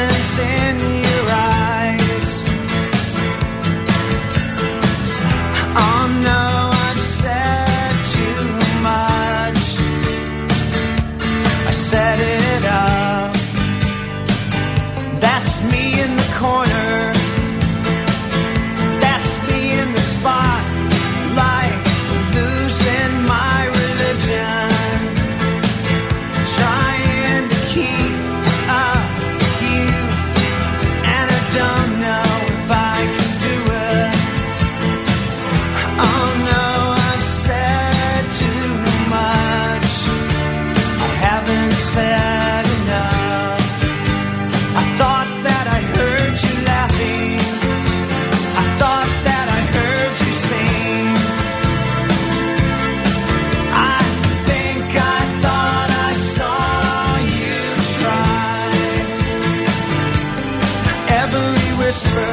innocence in your eyes. Oh no, I've said too much. I set it up. That's me in the corner. That's me in the spotlight, losing my religion. Trying to keep up with you, and I don't know if I can do it. Oh no, I've said too much. I haven't said enough. I thought that I heard you laughing. I thought that I heard you sing. I think I thought I saw you try. Every whisper,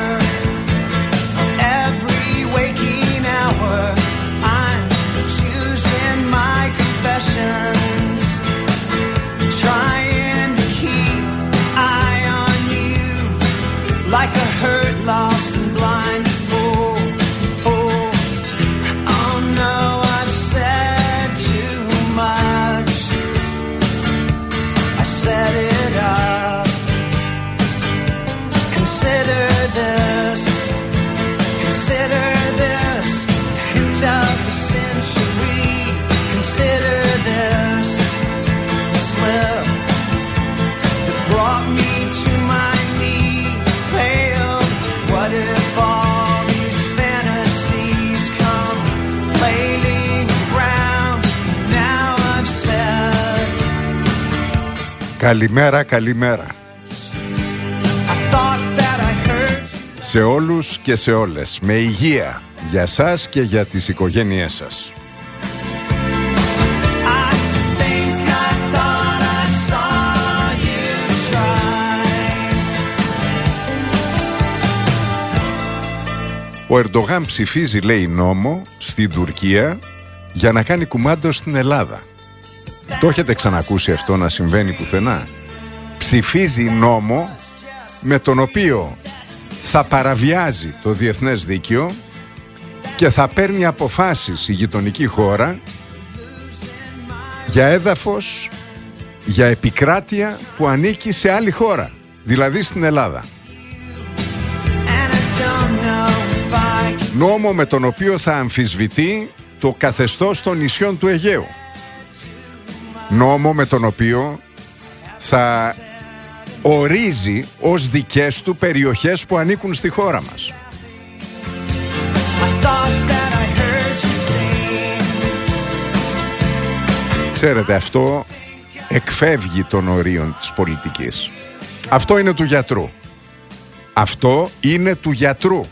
every waking hour, I'm choosing my confessions, trying to keep eye on you, like a hurt, lost and blind fool. Oh no, I've said too much. I set it up. Consider this, hint of the century. Consider this slip that brought me to my knees, pale. What if all these fantasies come flailing around? Now I've said. Καλημέρα, καλημέρα. Σε όλους και σε όλες. Με υγεία για σας και για τις οικογένειές σας. Ο Ερντογάν ψηφίζει, λέει, νόμο στην Τουρκία για να κάνει κουμάντο στην Ελλάδα. Το έχετε ξανακούσει αυτό να συμβαίνει πουθενά? Ψηφίζει νόμο με τον οποίο θα παραβιάζει το διεθνές δίκαιο και θα παίρνει αποφάσεις η γειτονική χώρα για έδαφος, για επικράτεια που ανήκει σε άλλη χώρα, δηλαδή στην Ελλάδα. Νόμο με τον οποίο θα αμφισβητεί το καθεστώς των νησιών του Αιγαίου. Νόμο με τον οποίο θα ορίζει ως δικές του περιοχές που ανήκουν στη χώρα μας. Ξέρετε, αυτό εκφεύγει των ορίων της πολιτικής. Αυτό είναι του γιατρού. Αυτό είναι του γιατρού.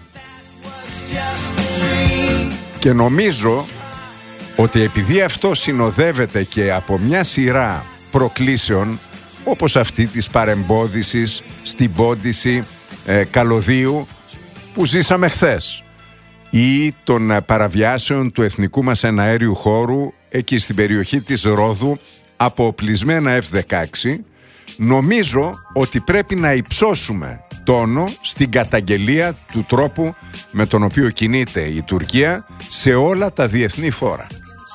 Και νομίζω ότι επειδή αυτό συνοδεύεται και από μια σειρά προκλήσεων, όπως αυτή της παρεμπόδισης στην πόντιση καλωδίου που ζήσαμε χθες, ή των παραβιάσεων του εθνικού μας εναέριου χώρου εκεί στην περιοχή της Ρόδου από οπλισμένα F-16, νομίζω ότι πρέπει να υψώσουμε τόνο στην καταγγελία του τρόπου με τον οποίο κινείται η Τουρκία σε όλα τα διεθνή φόρα.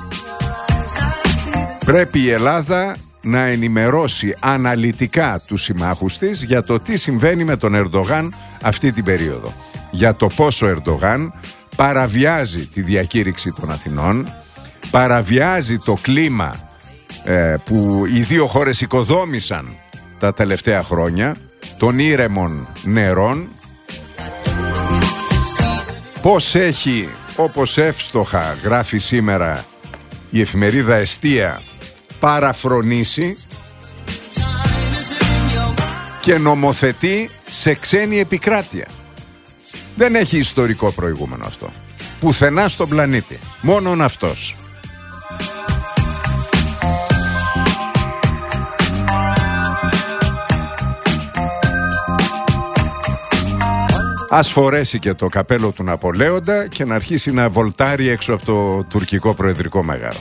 Πρέπει η Ελλάδα να ενημερώσει αναλυτικά τους συμμάχους της για το τι συμβαίνει με τον Ερντογάν αυτή την περίοδο. Για το πόσο ο Ερντογάν παραβιάζει τη διακήρυξη των Αθηνών, παραβιάζει το κλίμα που οι δύο χώρες οικοδόμησαν τα τελευταία χρόνια, των ήρεμων νερών, πώς έχει, όπως εύστοχα γράφει σήμερα η εφημερίδα Εστία, παραφρονήσει και νομοθετεί σε ξένη επικράτεια. Δεν έχει ιστορικό προηγούμενο αυτό πουθενά στον πλανήτη, μόνον αυτός. Ας φορέσει και το καπέλο του Ναπολέοντα και να αρχίσει να βολτάρει έξω από το τουρκικό προεδρικό μέγαρο.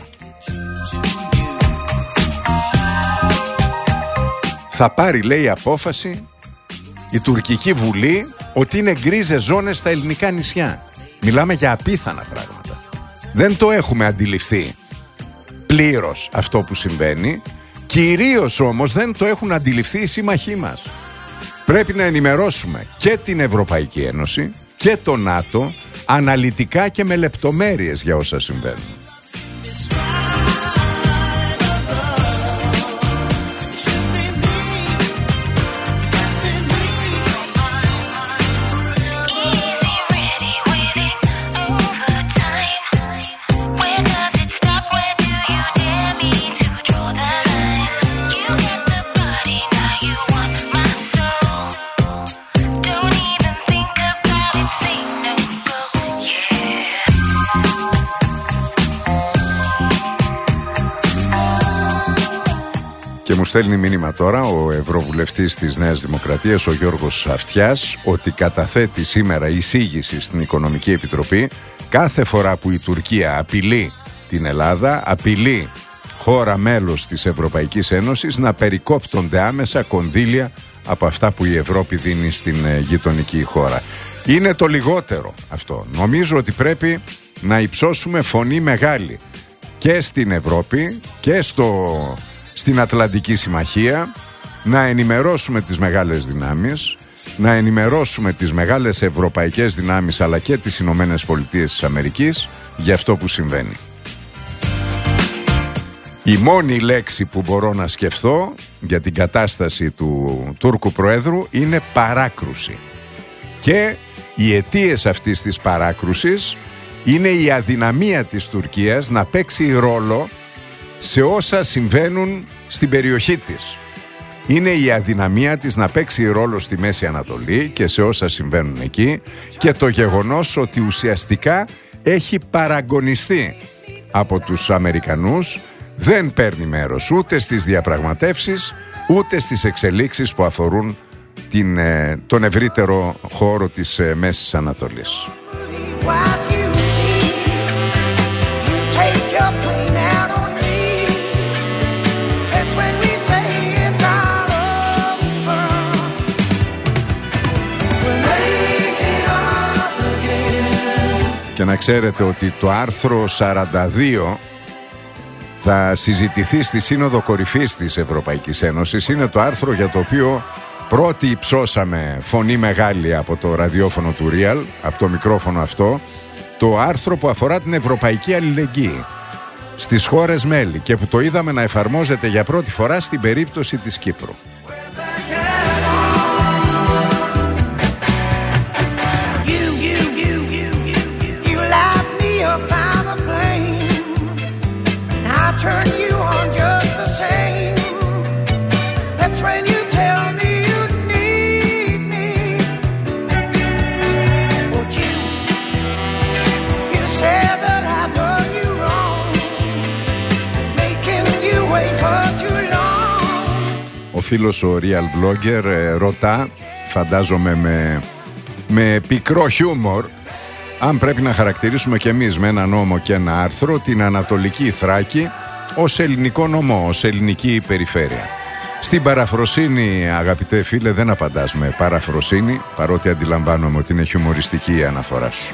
Θα πάρει, λέει, απόφαση η τουρκική βουλή ότι είναι γκρίζες ζώνες στα ελληνικά νησιά. Μιλάμε για απίθανα πράγματα. Δεν το έχουμε αντιληφθεί πλήρως αυτό που συμβαίνει. Κυρίως όμως δεν το έχουν αντιληφθεί οι σύμμαχοί μας. Πρέπει να ενημερώσουμε και την Ευρωπαϊκή Ένωση και το ΝΑΤΟ αναλυτικά και με λεπτομέρειες για όσα συμβαίνουν. Και μου στέλνει μήνυμα τώρα ο Ευρωβουλευτής της Νέας Δημοκρατίας, ο Γιώργος Αυτιάς, ότι καταθέτει σήμερα εισήγηση στην Οικονομική Επιτροπή κάθε φορά που η Τουρκία απειλεί την Ελλάδα, απειλεί χώρα μέλος της Ευρωπαϊκής Ένωσης, να περικόπτονται άμεσα κονδύλια από αυτά που η Ευρώπη δίνει στην γειτονική χώρα. Είναι το λιγότερο αυτό. Νομίζω ότι πρέπει να υψώσουμε φωνή μεγάλη και στην Ευρώπη και στην Ατλαντική Συμμαχία, να ενημερώσουμε τις μεγάλες δυνάμεις, να ενημερώσουμε τις μεγάλες ευρωπαϊκές δυνάμεις αλλά και τις Ηνωμένες Πολιτείες της Αμερικής για αυτό που συμβαίνει. Η μόνη λέξη που μπορώ να σκεφτώ για την κατάσταση του Τούρκου Προέδρου είναι παράκρουση. Και οι αιτίες αυτής της παράκρουσης είναι η αδυναμία της Τουρκίας να παίξει ρόλο σε όσα συμβαίνουν στην περιοχή της. Είναι η αδυναμία της να παίξει ρόλο στη Μέση Ανατολή και σε όσα συμβαίνουν εκεί, και το γεγονός ότι ουσιαστικά έχει παραγωνιστεί από τους Αμερικανούς, δεν παίρνει μέρος ούτε στις διαπραγματεύσεις ούτε στις εξελίξεις που αφορούν τον ευρύτερο χώρο της Μέσης Ανατολής. Και να ξέρετε ότι το άρθρο 42 θα συζητηθεί στη Σύνοδο Κορυφής της Ευρωπαϊκής Ένωσης. Είναι το άρθρο για το οποίο πρώτοι υψώσαμε φωνή μεγάλη από το ραδιόφωνο του Real, από το μικρόφωνο αυτό, το άρθρο που αφορά την ευρωπαϊκή αλληλεγγύη στις χώρες μέλη και που το είδαμε να εφαρμόζεται για πρώτη φορά στην περίπτωση της Κύπρου. Ο φίλος ο Real Blogger ρωτά, φαντάζομαι με πικρό χιούμορ, αν πρέπει να χαρακτηρίσουμε κι εμείς με ένα νόμο και ένα άρθρο την Ανατολική Θράκη ως ελληνικό νομό, ως ελληνική περιφέρεια. Στην παραφροσύνη, αγαπητέ φίλε, δεν απαντάς με παραφροσύνη, παρότι αντιλαμβάνομαι ότι είναι χιουμοριστική η αναφορά σου.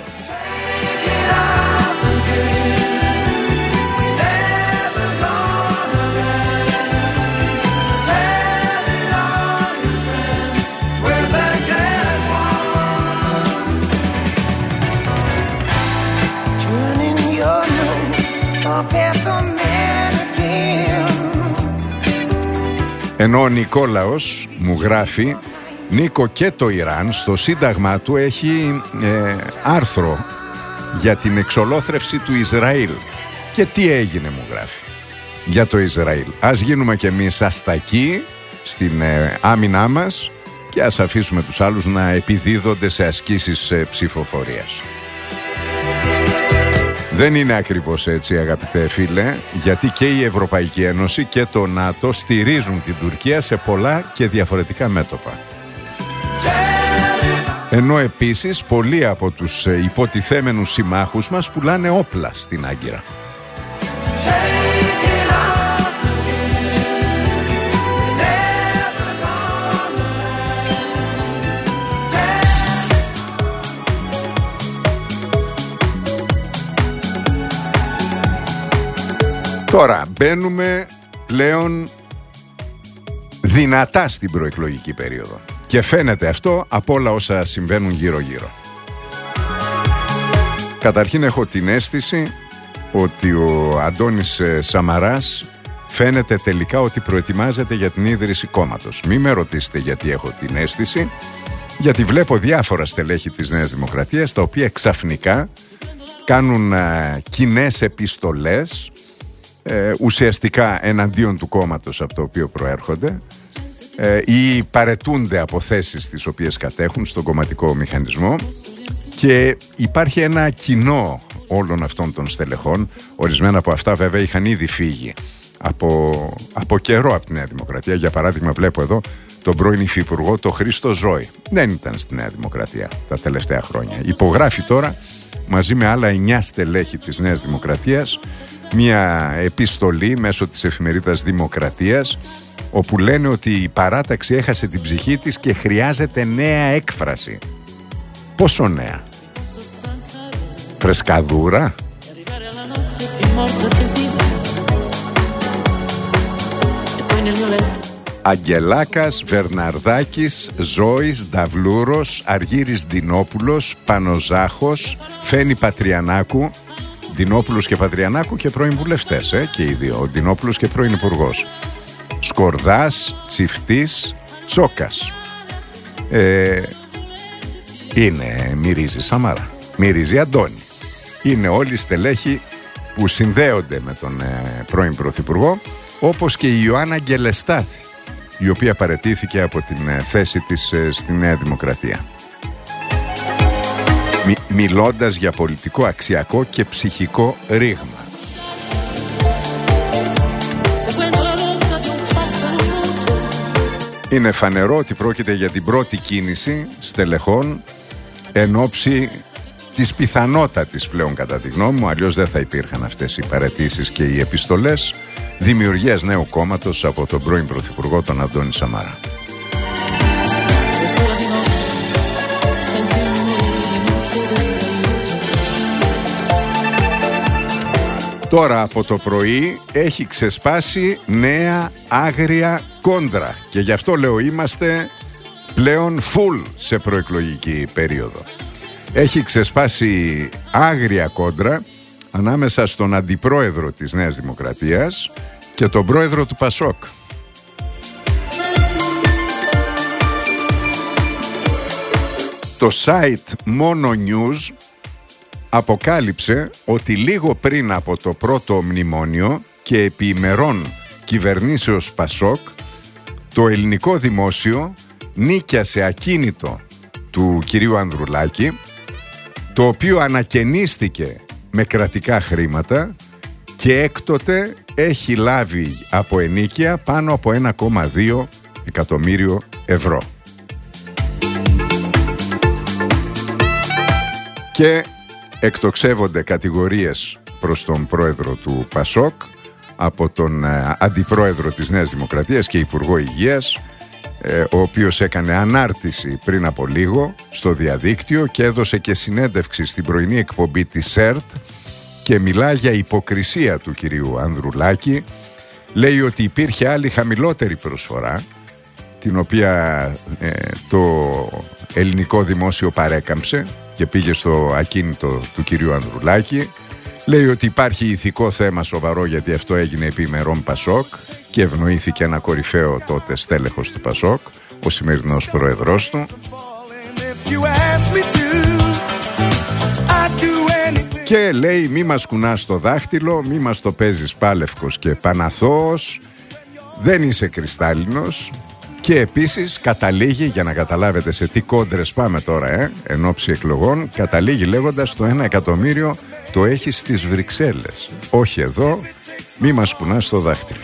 Ενώ ο Νικόλαος μου γράφει, Νίκο, και το Ιράν στο σύνταγμά του έχει άρθρο για την εξολόθρευση του Ισραήλ. Και τι έγινε, μου γράφει, για το Ισραήλ. Ας γίνουμε κι εμείς αστακοί στην άμυνά μας και ας αφήσουμε τους άλλους να επιδίδονται σε ασκήσεις ψηφοφορίας. Δεν είναι ακριβώς έτσι, αγαπητέ φίλε, γιατί και η Ευρωπαϊκή Ένωση και το ΝΑΤΟ στηρίζουν την Τουρκία σε πολλά και διαφορετικά μέτωπα. Ενώ επίσης πολλοί από τους υποτιθέμενους συμμάχους μας πουλάνε όπλα στην Άγκυρα. Τώρα μπαίνουμε πλέον δυνατά στην προεκλογική περίοδο και φαίνεται αυτό από όλα όσα συμβαίνουν γύρω-γύρω. Καταρχήν έχω την αίσθηση ότι ο Αντώνης Σαμαράς φαίνεται τελικά ότι προετοιμάζεται για την ίδρυση κόμματος. Μη με ρωτήσετε γιατί έχω την αίσθηση, γιατί βλέπω διάφορα στελέχη της Νέας Δημοκρατίας τα οποία ξαφνικά κάνουν κοινές επιστολές ουσιαστικά εναντίον του κόμματος από το οποίο προέρχονται ή παρετούνται από θέσεις τις οποίες κατέχουν στον κομματικό μηχανισμό, και υπάρχει ένα κοινό όλων αυτών των στελεχών. Ορισμένα από αυτά βέβαια είχαν ήδη φύγει από καιρό από τη Νέα Δημοκρατία. Για παράδειγμα βλέπω εδώ τον πρώην υφυπουργό, τον Χρήστο Ζώη. Δεν ήταν στη Νέα Δημοκρατία τα τελευταία χρόνια. Υπογράφει τώρα μαζί με άλλα 9 στελέχη της Νέας Δημοκρατίας μια επιστολή μέσω της εφημερίδας Δημοκρατίας, όπου λένε ότι η παράταξη έχασε την ψυχή της και χρειάζεται νέα έκφραση. Πόσο νέα? Φρεσκαδούρα? Αγγελάκας, Βερναρδάκης, Ζώης, Νταυλούρος, Αργύρης Δινόπουλος, Πανοζάχος, Φένη Πατριανάκου. Δινόπουλος και Πατριανάκου και πρώην βουλευτές, και οι δύο. Ο Δινόπουλος και πρώην υπουργός. Σκορδάς, Τσιφτής, Τσόκας. Μυρίζει Σαμαρά, μυρίζει Αντώνη. Είναι όλοι στελέχοι που συνδέονται με τον πρώην πρωθυπουργό, όπως και η Ιωάννα Γκελεστάθη, η οποία παραιτήθηκε από την θέση της στη Νέα Δημοκρατία. Μιλώντας για πολιτικό, αξιακό και ψυχικό ρήγμα. Είναι φανερό ότι πρόκειται για την πρώτη κίνηση στελεχών εν ώψη της πιθανότατης πλέον, κατά τη γνώμη μου, αλλιώς δεν θα υπήρχαν αυτές οι παραιτήσεις και οι επιστολές, δημιουργίας νέου κόμματος από τον πρώην πρωθυπουργό τον Αντώνη Σαμαρά. Τώρα από το πρωί έχει ξεσπάσει νέα άγρια κόντρα και γι' αυτό λέω είμαστε πλέον full σε προεκλογική περίοδο. Έχει ξεσπάσει άγρια κόντρα ανάμεσα στον αντιπρόεδρο της Νέας Δημοκρατίας και τον πρόεδρο του Πασόκ. Το site Mono News αποκάλυψε ότι λίγο πριν από το πρώτο μνημόνιο και επί ημερών κυβερνήσεως Πασόκ, το ελληνικό δημόσιο νίκιασε ακίνητο του κυρίου Ανδρουλάκη, το οποίο ανακαινίστηκε με κρατικά χρήματα και έκτοτε έχει λάβει από ενοίκια πάνω από 1,2 εκατομμύριο ευρώ. Και εκτοξεύονται κατηγορίες προς τον πρόεδρο του Πασόκ από τον αντιπρόεδρο της Νέας Δημοκρατίας και Υπουργό Υγείας, ο οποίος έκανε ανάρτηση πριν από λίγο στο διαδίκτυο και έδωσε και συνέντευξη στην πρωινή εκπομπή της ΣΕΡΤ και μιλά για υποκρισία του κυρίου Ανδρουλάκη. Λέει ότι υπήρχε άλλη χαμηλότερη προσφορά, την οποία το ελληνικό δημόσιο παρέκαμψε και πήγε στο ακίνητο του κυρίου Ανδρουλάκη. Λέει ότι υπάρχει ηθικό θέμα σοβαρό, γιατί αυτό έγινε επί ημερών Πασόκ και ευνοήθηκε ένα κορυφαίο τότε στέλεχος του Πασόκ, ο σημερινός πρόεδρος του. Και λέει μη μας κουνάς το δάχτυλο, μη μας το παίζεις πάλευκος και παναθώος, δεν είσαι κρυστάλλινος. Και επίσης καταλήγει, για να καταλάβετε σε τι κόντρες πάμε τώρα εν ώψη εκλογών, καταλήγει λέγοντας το 1 εκατομμύριο το έχει στις Βρυξέλλες, όχι εδώ, μη μας κουνάς το δάχτυλο.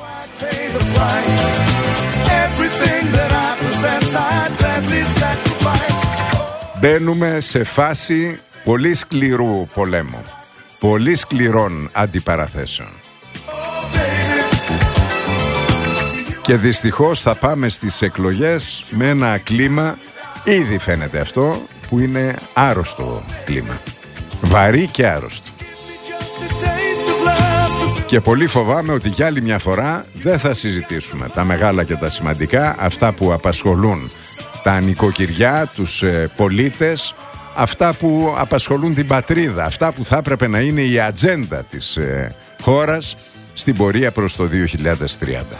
Μπαίνουμε σε φάση πολύ σκληρού πολέμου, πολύ σκληρών αντιπαραθέσεων. Και δυστυχώς θα πάμε στις εκλογές με ένα κλίμα, ήδη φαίνεται αυτό, που είναι άρρωστο κλίμα. Βαρύ και άρρωστο. Και πολύ φοβάμαι ότι για άλλη μια φορά δεν θα συζητήσουμε τα μεγάλα και τα σημαντικά, αυτά που απασχολούν τα νοικοκυριά, τους πολίτες, αυτά που απασχολούν την πατρίδα, αυτά που θα έπρεπε να είναι η ατζέντα της χώρας στην πορεία προς το 2030.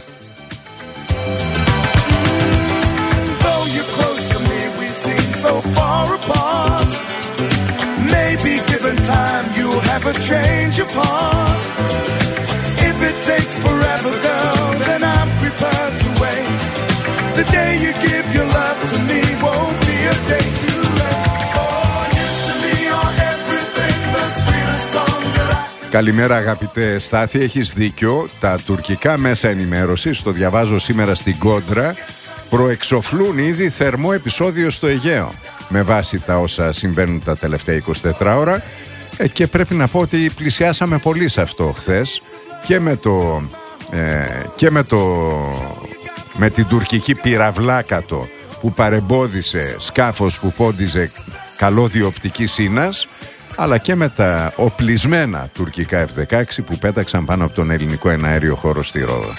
So far apart, maybe given time you'll have a change of heart. If it takes forever, girl, then I'm prepared to wait. The day you give your love to me won't be a day too late. Oh, you to me are everything, the sweetest song that I... Καλημέρα αγαπητέ Στάθη, έχεις δίκιο. Τα τουρκικά μέσα ενημέρωσης, το διαβάζω σήμερα στην Κόντρα, προεξοφλούν ήδη θερμό επεισόδιο στο Αιγαίο με βάση τα όσα συμβαίνουν τα τελευταία 24 ώρα και πρέπει να πω ότι πλησιάσαμε πολύ σε αυτό χθες με την τουρκική πυραυλάκατο που παρεμπόδισε σκάφος που πόντιζε καλώδιο οπτικής ίνας, αλλά και με τα οπλισμένα τουρκικά F-16 που πέταξαν πάνω από τον ελληνικό εναέριο χώρο στη Ρόδο.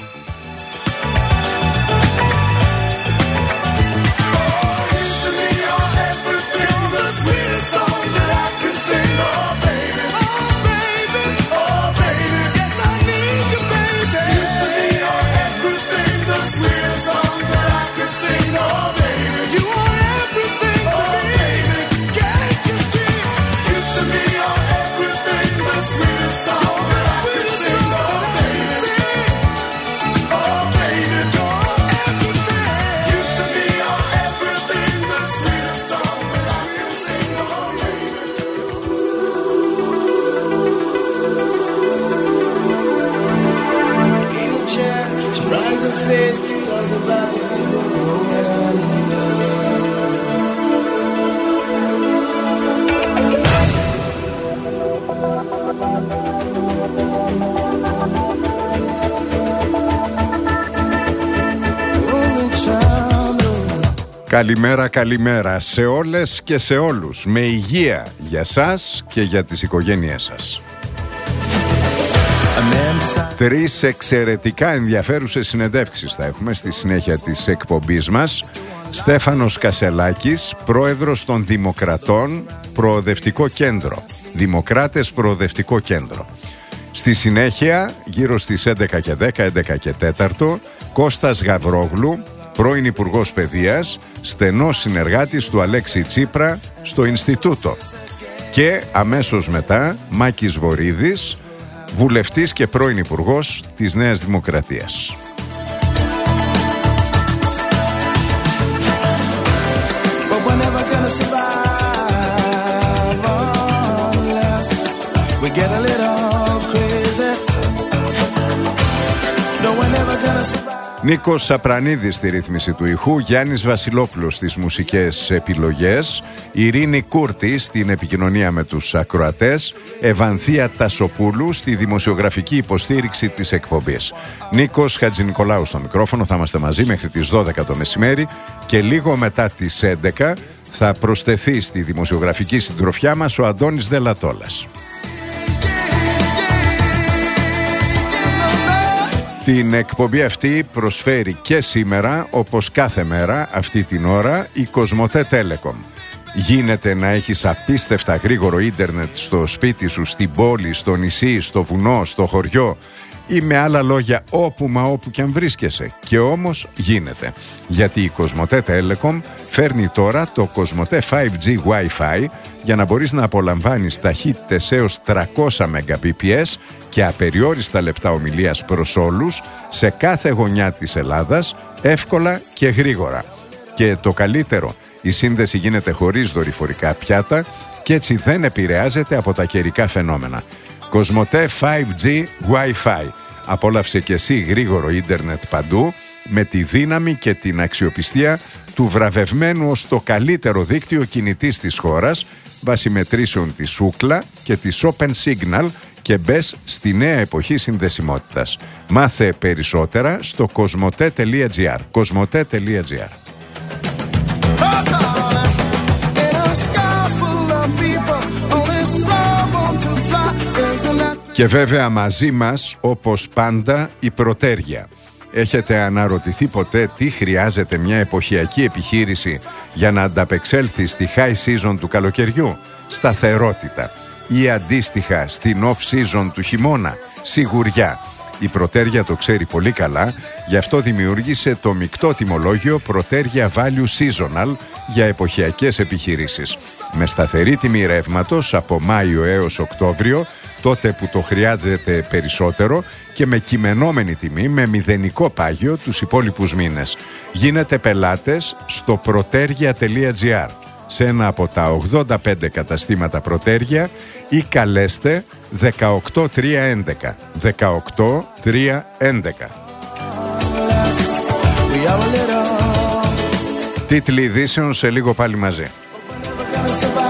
Καλημέρα, καλημέρα σε όλες και σε όλους. Με υγεία για σας και για τις οικογένειές σας. 3 εξαιρετικά ενδιαφέρουσες συνεντεύξεις θα έχουμε στη συνέχεια της εκπομπής μας. Στέφανος Κασελάκης, πρόεδρος των Δημοκρατών, Προοδευτικό Κέντρο. Δημοκράτες Προοδευτικό Κέντρο. Στη συνέχεια, γύρω στις 11 και 10, 11 και 4, Κώστας Γαβρόγλου, πρώην Υπουργός Παιδείας, στενός συνεργάτης του Αλέξη Τσίπρα στο Ινστιτούτο. Και αμέσως μετά Μάκης Βορίδης, βουλευτής και πρώην Υπουργός της Νέας Δημοκρατίας. Νίκος Σαπρανίδης στη ρύθμιση του ηχού, Γιάννης Βασιλόπουλος στις μουσικές επιλογές, Ειρήνη Κούρτη στην επικοινωνία με τους ακροατές, Ευανθία Τασοπούλου στη δημοσιογραφική υποστήριξη της εκπομπής. Νίκος Χατζηνικολάου στο μικρόφωνο, θα είμαστε μαζί μέχρι τις 12 το μεσημέρι και λίγο μετά τις 11 θα προσθεθεί στη δημοσιογραφική συντροφιά μας ο Αντώνης Δελατόλας. Την εκπομπή αυτή προσφέρει και σήμερα, όπως κάθε μέρα, αυτή την ώρα, η Κοσμοτέ Telecom. Γίνεται να έχεις απίστευτα γρήγορο ίντερνετ στο σπίτι σου, στην πόλη, στο νησί, στο βουνό, στο χωριό ή με άλλα λόγια όπου μα όπου και αν βρίσκεσαι. Και όμως γίνεται. Γιατί η Κοσμοτέ Telecom φέρνει τώρα το Κοσμοτέ 5G Wi-Fi για να μπορείς να απολαμβάνεις ταχύτητες έως 300 Mbps και απεριόριστα λεπτά ομιλίας προς όλους σε κάθε γωνιά της Ελλάδας, εύκολα και γρήγορα. Και το καλύτερο, η σύνδεση γίνεται χωρίς δορυφορικά πιάτα και έτσι δεν επηρεάζεται από τα καιρικά φαινόμενα. Κοσμοτέ 5G Wi-Fi. Απόλαυσε και εσύ γρήγορο ίντερνετ παντού με τη δύναμη και την αξιοπιστία του βραβευμένου ως το καλύτερο δίκτυο κινητής της χώρας βάσει μετρήσεων της Ookla και της Open Signal και μπες στη νέα εποχή συνδεσιμότητας. Μάθε περισσότερα στο cosmote.gr. cosmote.gr. Και βέβαια μαζί μας, όπως πάντα, η Πρωτέρια. Έχετε αναρωτηθεί ποτέ τι χρειάζεται μια εποχιακή επιχείρηση για να ανταπεξέλθει στη high season του καλοκαιριού? Σταθερότητα. Ή αντίστοιχα στην off season του χειμώνα? Σιγουριά. Η Πρωτέρια το ξέρει πολύ καλά, γι' αυτό δημιούργησε το μεικτό τιμολόγιο Πρωτέρια Value Seasonal για εποχιακές επιχειρήσεις. Με σταθερή τιμή ρεύματος από Μάιο έως Οκτώβριο, τότε που το χρειάζεται περισσότερο, και με κειμενόμενη τιμή με μηδενικό πάγιο τους υπόλοιπους μήνες. Γίνετε πελάτες στο protergia.gr, σε ένα από τα 85 καταστήματα Πρωτέρια, ή καλέστε 18311. 18311. Τίτλοι ειδήσεων σε λίγο πάλι μαζί.